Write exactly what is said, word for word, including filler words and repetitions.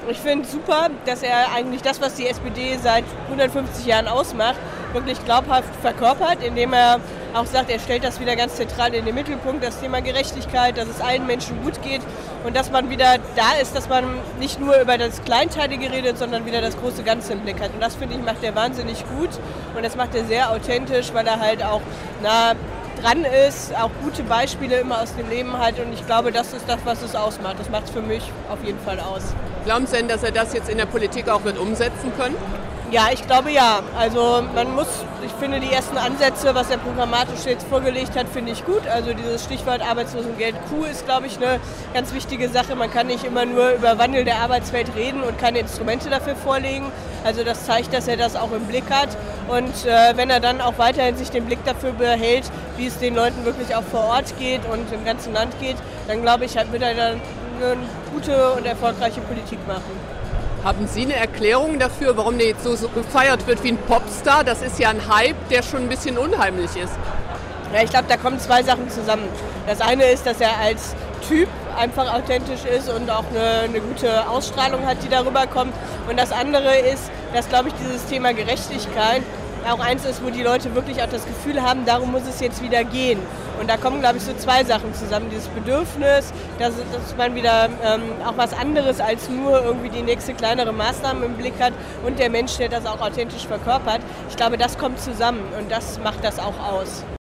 Ich finde es super, dass er eigentlich das, was die S P D seit hundertfünfzig Jahren ausmacht, wirklich glaubhaft verkörpert, indem er auch sagt, er stellt das wieder ganz zentral in den Mittelpunkt, das Thema Gerechtigkeit, dass es allen Menschen gut geht und dass man wieder da ist, dass man nicht nur über das Kleinteilige redet, sondern wieder das große Ganze im Blick hat. Und das, finde ich, macht er wahnsinnig gut und das macht er sehr authentisch, weil er halt auch nah dran ist, auch gute Beispiele immer aus dem Leben hat und ich glaube, das ist das, was es ausmacht. Das macht es für mich auf jeden Fall aus. Glauben Sie denn, dass er das jetzt in der Politik auch wird umsetzen können? Ja, ich glaube ja. Also man muss, ich finde die ersten Ansätze, was er programmatisch jetzt vorgelegt hat, finde ich gut. Also dieses Stichwort Arbeitslosengeld Q ist, glaube ich, eine ganz wichtige Sache. Man kann nicht immer nur über Wandel der Arbeitswelt reden und keine Instrumente dafür vorlegen. Also das zeigt, dass er das auch im Blick hat. Und äh, wenn er dann auch weiterhin sich den Blick dafür behält, wie es den Leuten wirklich auch vor Ort geht und im ganzen Land geht, dann glaube ich, wird er dann eine gute und erfolgreiche Politik machen. Haben Sie eine Erklärung dafür, warum der jetzt so, so gefeiert wird wie ein Popstar? Das ist ja ein Hype, der schon ein bisschen unheimlich ist. Ja, ich glaube, da kommen zwei Sachen zusammen. Das eine ist, dass er als Typ einfach authentisch ist und auch eine, eine gute Ausstrahlung hat, die darüber kommt. Und das andere ist, dass, glaube ich, dieses Thema Gerechtigkeit auch eins ist, wo die Leute wirklich auch das Gefühl haben, darum muss es jetzt wieder gehen. Und da kommen, glaube ich, so zwei Sachen zusammen. Dieses Bedürfnis, dass, dass man wieder ähm, auch was anderes als nur irgendwie die nächste kleinere Maßnahme im Blick hat und der Mensch, der das auch authentisch verkörpert. Ich glaube, das kommt zusammen und das macht das auch aus.